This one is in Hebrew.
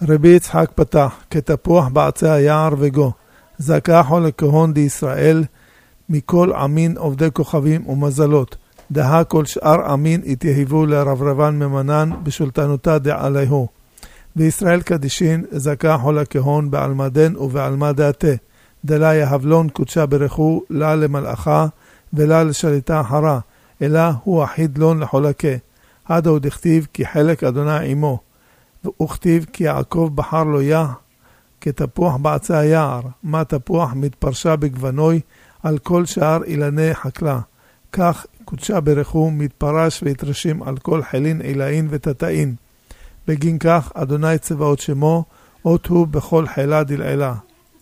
רבי יצחק פתח, כתפוח בעצי היער וגו, זכחו לכהון דישראל, מכל עמין עובדי כוכבים ומזלות, דהה כל שאר עמין התייהבו לרברבן ממנן בשולטנותה דעליהו. וישראל קדישין זכחו לכהון בעלמדן ובעלמדתה, דלה יהבלון קודשה ברכו לה למלאכה ולה לשליטה אחרה, אלא הוא אחיד לון לחולקה. הדו דכתיב כי חלק אדוני עמו, וכתיב כי יעקב בחר לו יה, כתפוח בעצי היער, מה תפוח מתפרשה בגוונוי על כל שאר אילני חקלה. כך קודשה ברכו מתפרש והתרשים על כל חילין עילאין ותתאין. בגין כך אדוני צבאות שמו, אות הוא בכל חילה דלעילה.